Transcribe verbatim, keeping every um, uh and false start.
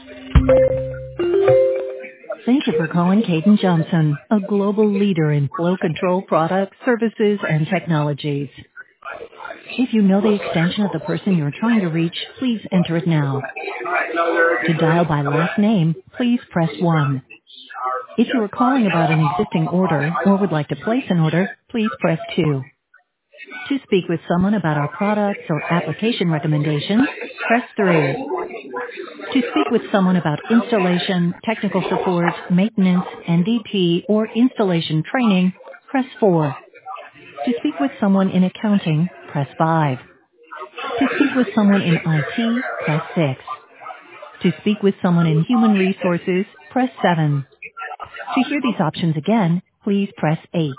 Thank you for calling Caden Johnson, a global leader in flow control products, services, and technologies. If you know the extension of the person you're trying to reach, please enter it now. To dial by last name, please press one. If you are calling about an existing order or would like to place an order, please press two. To speak with someone about our products or application recommendations, press three. To speak with someone about installation, technical support, maintenance, N D P, or installation training, press four. To speak with someone in accounting, press five. To speak with someone in I T, press six. To speak with someone in human resources, press seven. To hear these options again, please press eight.